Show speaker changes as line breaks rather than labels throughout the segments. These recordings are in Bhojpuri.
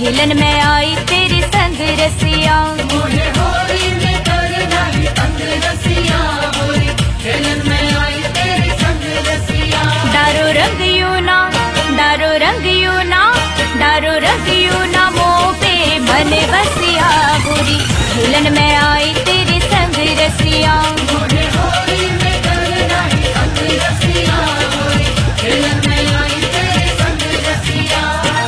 खेलन में आई तेरे संग रसिया।
मोहे होली में करना ही अंग रसिया, होली खेलन में आई तेरे संग रसिया।
डारो रंग यूना, डारो रंग यूना, डारो रंग यूना मोह पे मन बसिया गोरी, खेलन में आई तेरे संग रसिया।
मोहे होली में करना ही अंग रसिया, होली खेलन में आई तेरे संग रसिया।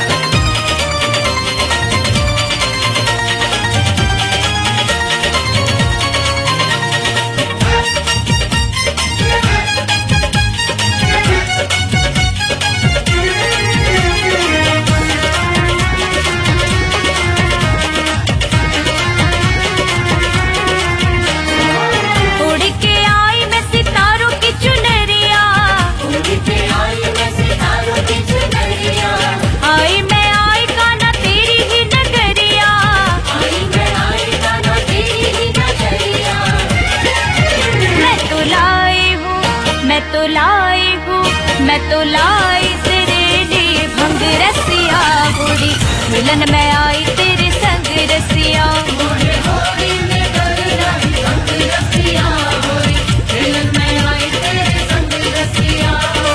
मैं तो लाई तेरे लिए भंग रसिया गोरी, खेलन में आई तेरे संग रसिया।
मोहे होली में करना ही अंग रसिया, होली खेलन में आई तेरे संग रसिया।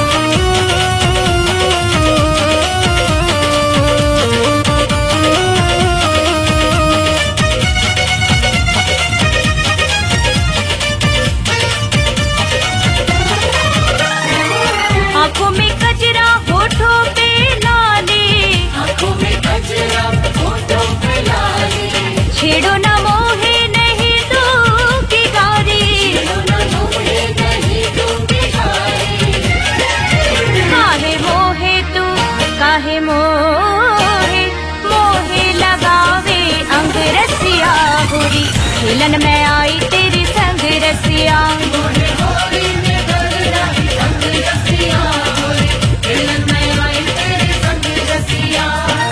आँखों में गजरा होठों पे लाली,
आँखों में गजरा होठों पे लाली,
छेड़ो न मोहे नहीं दूंगी गारी,
छेड़ो न मोहे नहीं दूंगी गारी।
काहे मोहे तू, काहे मोहे मोहे लगावे अंग रसिया गोरी, खेलन में आई तेरी संग रसिया।
मोहे होली में करना ही अंग रसिया, होली खेलन में आई तेरे संग रसिया।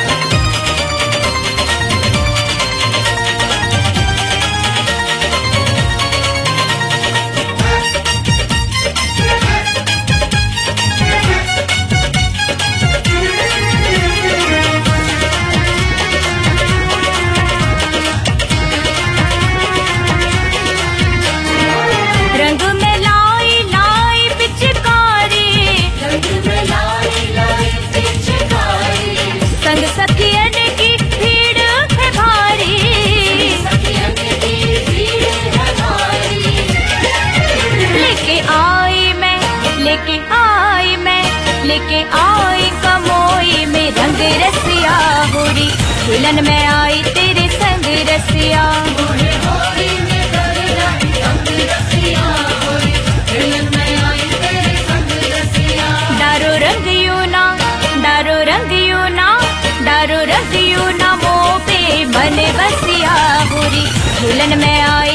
रंग में लाई लाई पिचकारी,
रंग में लाई लाई पिचकारी,
संग सखियन की भीड़ है भारी,
सखियन की भीड़ है भारी।
लेके आई मैं, लेके आई मैं, लेके आई कमोई में रंग रसिया गोरी, खेलन में आई तेरे संग रसिया।
मोहे होली में करना ही अंग रसिया, होली खेलन में आई तेरे संग रसिया।
डारो रंग यूना, डारो रंग यूना, डारो रंग यूना मोह पे मन बसिया गोरी, खेलन में आई